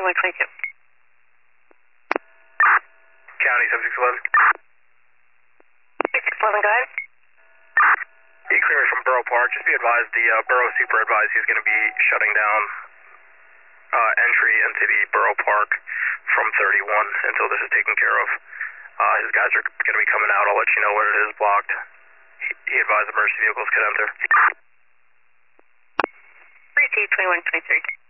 2122. County 7611. 6611, go ahead. Clear from Borough Park. Just be advised, the Borough Super advised he's going to be shutting down entry into the Borough Park from 31 until this is taken care of. His guys are going to be coming out. I'll let you know when it is blocked. He advised emergency vehicles could enter. 3T 2123.